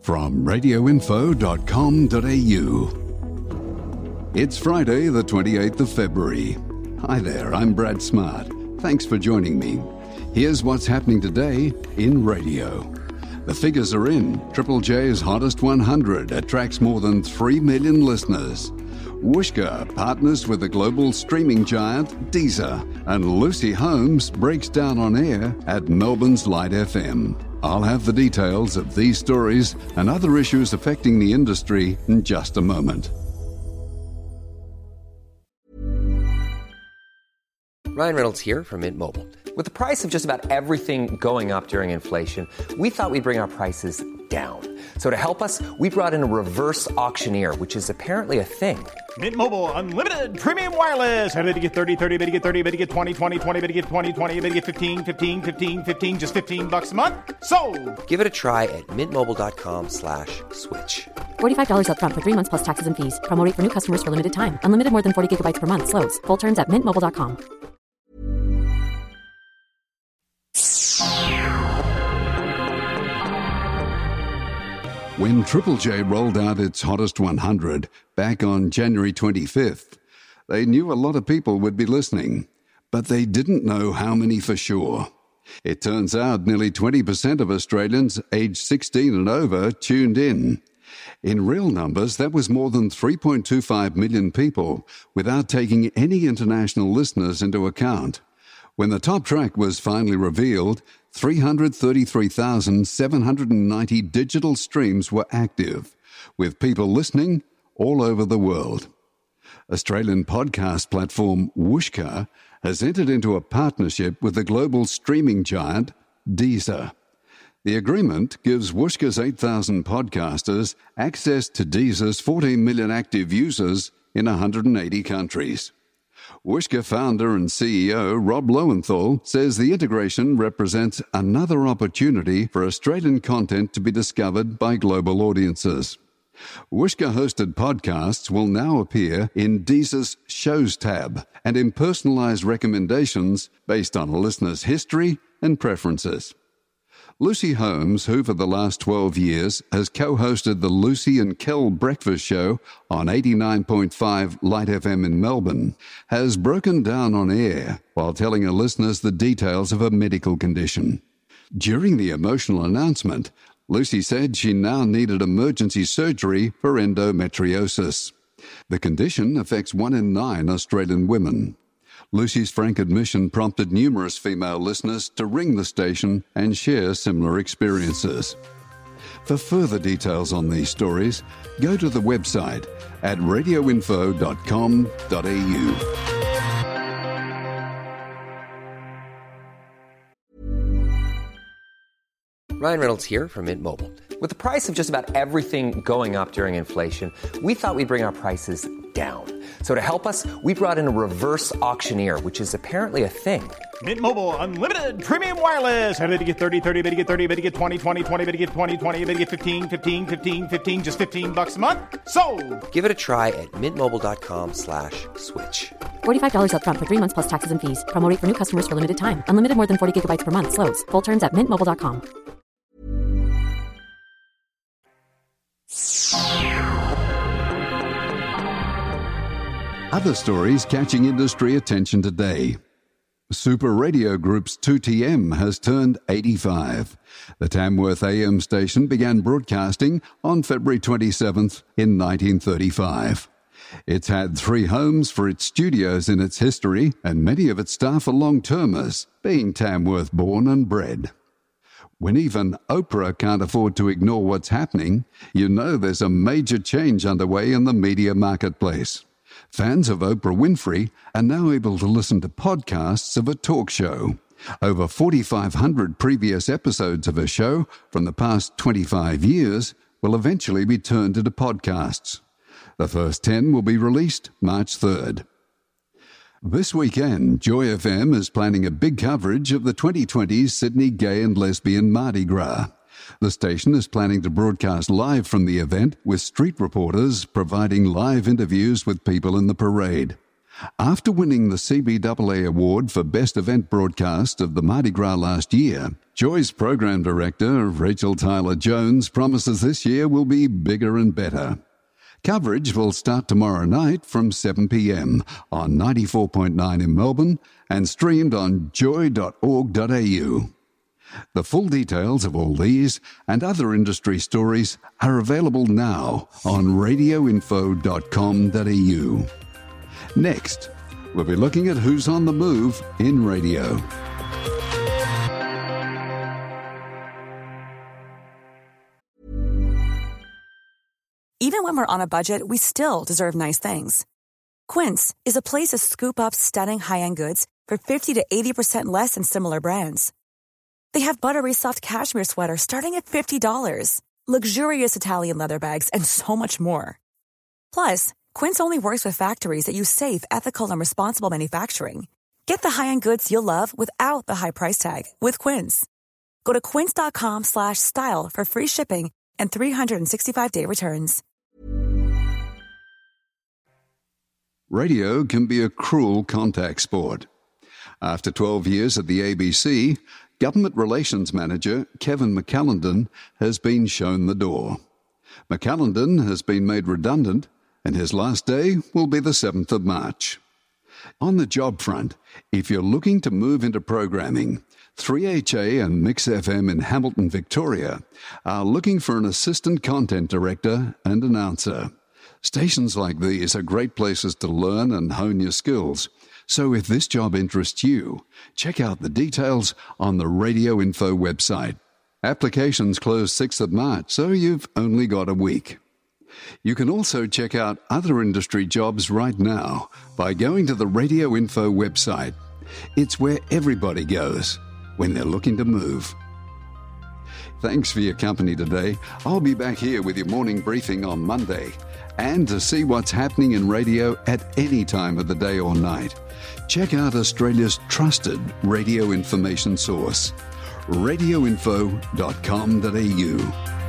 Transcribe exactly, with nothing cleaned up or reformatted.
from radio info dot com dot a u. It's Friday, the twenty-eighth of February. Hi there, I'm Brad Smart. Thanks for joining me. Here's what's happening today in radio. The figures are in. Triple J's Hottest one hundred attracts more than three million listeners. Whooshkaa partners with the global streaming giant Deezer. And Lucy Holmes breaks down on air at Melbourne's Light F M. I'll have the details of these stories and other issues affecting the industry in just a moment. Ryan Reynolds here from Mint Mobile. With the price of just about everything going up during inflation, we thought we'd bring our prices down. So to help us, we brought in a reverse auctioneer, which is apparently a thing. Mint Mobile Unlimited Premium Wireless. How to get thirty, thirty, how to get thirty, how to get twenty, twenty, twenty, how to get twenty, twenty, how to get fifteen, fifteen, fifteen, fifteen, just fifteen bucks a month? Sold! Give it a try at mintmobile.com slash switch. forty-five dollars up front for three months plus taxes and fees. Promo rate for new customers for limited time. Unlimited more than forty gigabytes per month. Slows full terms at mint mobile dot com. When Triple J rolled out its Hottest one hundred back on January twenty-fifth, they knew a lot of people would be listening, but they didn't know how many for sure. It turns out nearly twenty percent of Australians aged sixteen and over tuned in. In real numbers, that was more than three point two five million people without taking any international listeners into account. When the top track was finally revealed, three hundred thirty-three thousand seven hundred ninety digital streams were active, with people listening all over the world. Australian podcast platform Whooshkaa has entered into a partnership with the global streaming giant Deezer. The agreement gives Whooshkaa's eight thousand podcasters access to Deezer's fourteen million active users in one hundred eighty countries. Whooshkaa founder and C E O Rob Lowenthal says the integration represents another opportunity for Australian content to be discovered by global audiences. Whooshkaa-hosted podcasts will now appear in Deezer's Shows tab and in personalised recommendations based on a listener's history and preferences. Lucy Holmes, who for the last twelve years has co-hosted the Lucy and Kel Breakfast Show on eighty-nine point five Light F M in Melbourne, has broken down on air while telling her listeners the details of a medical condition. During the emotional announcement, Lucy said she now needed emergency surgery for endometriosis. The condition affects one in nine Australian women. Lucy's frank admission prompted numerous female listeners to ring the station and share similar experiences. For further details on these stories, go to the website at radio info dot com dot a u. Ryan Reynolds here from Mint Mobile. With the price of just about everything going up during inflation, we thought we'd bring our prices down. So to help us, we brought in a reverse auctioneer, which is apparently a thing. Mint Mobile Unlimited Premium Wireless. How to get thirty, thirty, how to get thirty, how to get twenty, twenty, twenty, how to get twenty, twenty, how to get fifteen, fifteen, fifteen, fifteen, just fifteen bucks a month? Sold! Give it a try at mintmobile.com slash switch. forty-five dollars up front for three months plus taxes and fees. Promo rate for new customers for limited time. Unlimited more than forty gigabytes per month. Slows full terms at mint mobile dot com. Other stories catching industry attention today. Super Radio Group's two T M has turned eighty-five. The Tamworth A M station began broadcasting on February twenty-seventh in nineteen thirty-five. It's had three homes for its studios in its history, and many of its staff are long-termers, being Tamworth born and bred. When even Oprah can't afford to ignore what's happening, you know there's a major change underway in the media marketplace. Fans of Oprah Winfrey are now able to listen to podcasts of a talk show. Over forty-five hundred previous episodes of a show from the past twenty-five years will eventually be turned into podcasts. The first ten will be released March third. This weekend, Joy F M is planning a big coverage of the twenty twenty Sydney Gay and Lesbian Mardi Gras. The station is planning to broadcast live from the event, with street reporters providing live interviews with people in the parade. After winning the C B A A Award for Best Event Broadcast of the Mardi Gras last year, Joy's Program Director, Rachel Tyler-Jones, promises this year will be bigger and better. Coverage will start tomorrow night from seven p.m. on ninety-four point nine in Melbourne and streamed on joy dot org dot a u. The full details of all these and other industry stories are available now on radio info dot com dot a u. Next, we'll be looking at who's on the move in radio. Even when we're on a budget, we still deserve nice things. Quince is a place to scoop up stunning high-end goods for fifty to eighty percent less than similar brands. They have buttery soft cashmere sweaters starting at fifty dollars, luxurious Italian leather bags, and so much more. Plus, Quince only works with factories that use safe, ethical, and responsible manufacturing. Get the high-end goods you'll love without the high price tag with Quince. Go to quince dot com slash style for free shipping and three sixty-five day returns. Radio can be a cruel contact sport. After twelve years at the A B C, Government Relations Manager Kevin McAllendon has been shown the door. McAllendon has been made redundant, and his last day will be the seventh of March. On the job front, if you're looking to move into programming, three H A and Mix F M in Hamilton, Victoria, are looking for an assistant content director and announcer. Stations like these are great places to learn and hone your skills. So if this job interests you, check out the details on the Radio Info website. Applications close sixth of March, so you've only got a week. You can also check out other industry jobs right now by going to the Radio Info website. It's where everybody goes when they're looking to move. Thanks for your company today. I'll be back here with your morning briefing on Monday. And to see what's happening in radio at any time of the day or night, check out Australia's trusted radio information source, radio info dot com dot a u.